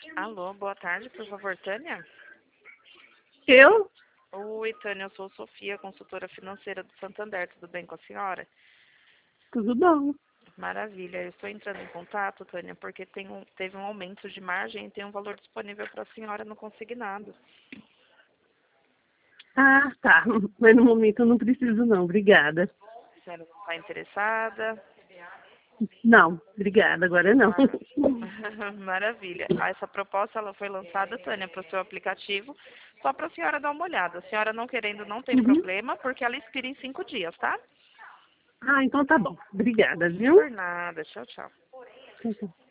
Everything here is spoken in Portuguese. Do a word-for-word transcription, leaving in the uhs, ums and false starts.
Alô, boa tarde, por favor, Tânia? Eu? Oi, Tânia, eu sou Sofia, consultora financeira do Santander, tudo bem com a senhora? Tudo bom. Maravilha, eu estou entrando em contato, Tânia, porque tem um, teve um aumento de margem e tem um valor disponível para a senhora no consignado. Ah, tá. Mas no momento eu não preciso não, obrigada. A senhora não está interessada? Não, obrigada, agora não. Ah, maravilha. Ah, essa proposta ela foi lançada, Tânia, para o seu aplicativo, só para a senhora dar uma olhada. A senhora não querendo não tem Uhum. problema, porque ela expira em cinco dias, tá? Ah, então tá bom. Obrigada, viu? Por nada. Tchau, tchau. Tchau, tchau.